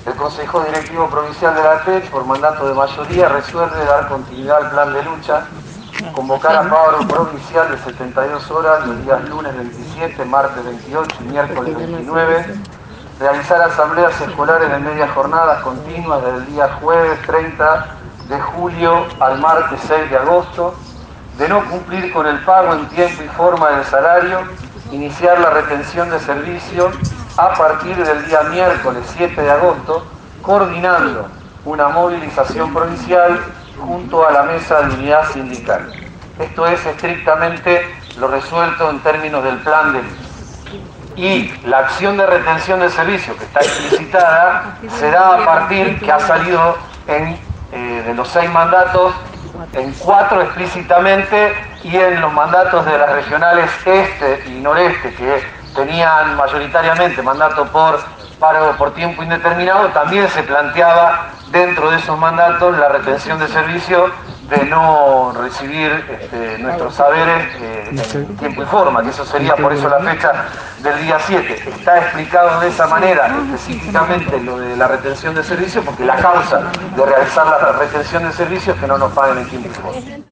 El Consejo Directivo Provincial de la ATECH, por mandato de mayoría, resuelve dar continuidad al plan de lucha, convocar a paro provincial de 72 horas los días lunes 27, martes 28 y miércoles 29, realizar asambleas escolares de medias jornadas continuas desde el día jueves 30 de julio al martes 6 de agosto, de no cumplir con el pago en tiempo y forma del salario, iniciar la retención de servicio a partir del día miércoles 7 de agosto, coordinando una movilización provincial junto a la mesa de unidad sindical. Esto es estrictamente lo resuelto en términos del plan de lucha. Y la acción de retención de servicio que está explicitada será a partir que ha salido de los 6 mandatos, en 4 explícitamente, y en los mandatos de las regionales este y noreste, que tenían mayoritariamente mandato por paro por tiempo indeterminado, también se planteaba dentro de esos mandatos la retención de servicio, de no recibir nuestros saberes en tiempo y forma, que eso sería por eso la fecha del día 7. Está explicado de esa manera específicamente lo de la retención de servicio, porque la causa de realizar la retención de servicio es que no nos paguen en tiempo y forma.